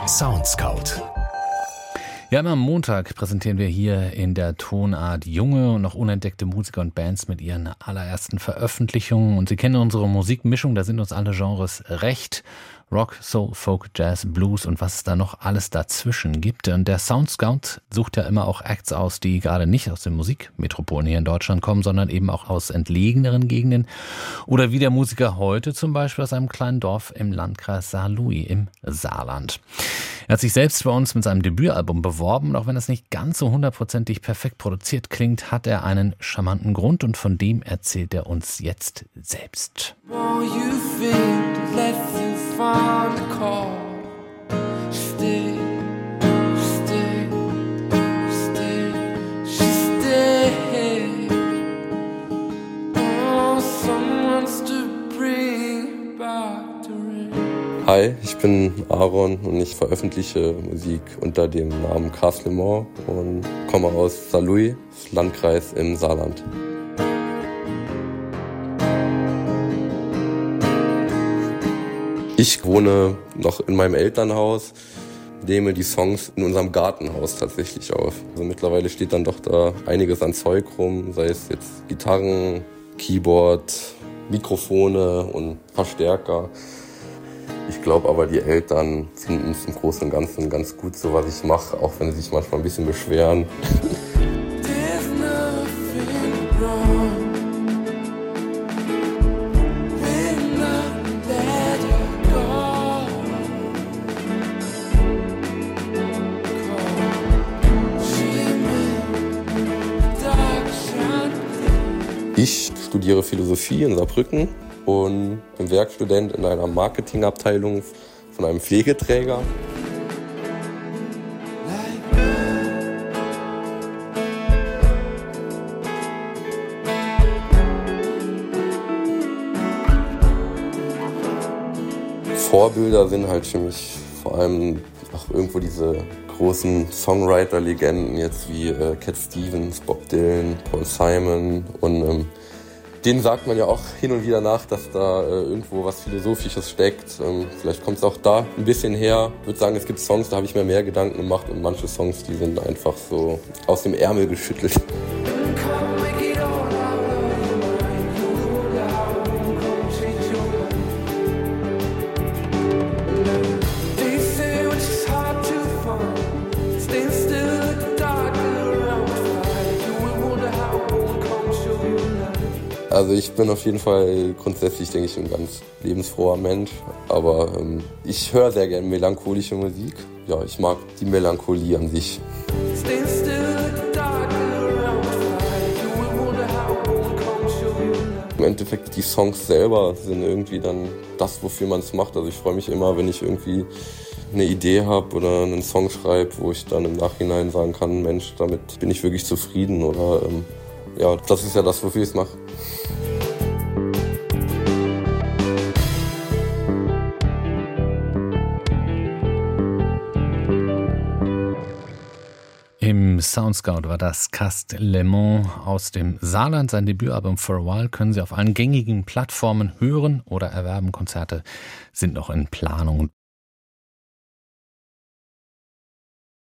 Soundscout. Ja, immer am Montag präsentieren wir hier in der Tonart junge und noch unentdeckte Musiker und Bands mit ihren allerersten Veröffentlichungen. Und Sie kennen unsere Musikmischung, da sind uns alle Genres recht. Rock, Soul, Folk, Jazz, Blues und was es da noch alles dazwischen gibt. Und der Soundscout sucht ja immer auch Acts aus, die gerade nicht aus den Musikmetropolen hier in Deutschland kommen, sondern eben auch aus entlegeneren Gegenden. Oder wie der Musiker heute zum Beispiel aus einem kleinen Dorf im Landkreis Saarlouis im Saarland. Er hat sich selbst bei uns mit seinem Debütalbum beworben und auch wenn es nicht ganz so hundertprozentig perfekt produziert klingt, hat er einen charmanten Grund und von dem erzählt er uns jetzt selbst. Hi, ich bin Aaron und ich veröffentliche Musik unter dem Namen Castle Lemont und komme aus Saarlouis, Landkreis im Saarland. Ich wohne noch in meinem Elternhaus, nehme die Songs in unserem Gartenhaus tatsächlich auf. Also mittlerweile steht dann doch da einiges an Zeug rum, sei es jetzt Gitarren, Keyboard, Mikrofone und Verstärker. Ich glaube aber, die Eltern finden es im Großen und Ganzen ganz gut, so was ich mache, auch wenn sie sich manchmal ein bisschen beschweren. Ich studiere Philosophie in Saarbrücken und bin Werkstudent in einer Marketingabteilung von einem Pflegeträger. Vorbilder sind halt für mich vor allem auch irgendwo diese großen Songwriter-Legenden jetzt wie Cat Stevens, Bob Dylan, Paul Simon und denen sagt man ja auch hin und wieder nach, dass da irgendwo was Philosophisches steckt. Vielleicht kommt es auch da ein bisschen her. Ich würde sagen, es gibt Songs, da habe ich mir mehr Gedanken gemacht und manche Songs, die sind einfach so aus dem Ärmel geschüttelt. Also ich bin auf jeden Fall grundsätzlich, denke ich, ein ganz lebensfroher Mensch, aber ich höre sehr gerne melancholische Musik. Ja, ich mag die Melancholie an sich. Im Endeffekt, die Songs selber sind irgendwie dann das, wofür man es macht. Also ich freue mich immer, wenn ich irgendwie eine Idee habe oder einen Song schreibe, wo ich dann im Nachhinein sagen kann, Mensch, damit bin ich wirklich zufrieden oder ja, das ist ja das, wofür ich es mache. Im Soundscout war das Castle Lemont aus dem Saarland. Sein Debütalbum For a While können Sie auf allen gängigen Plattformen hören oder erwerben. Konzerte sind noch in Planung.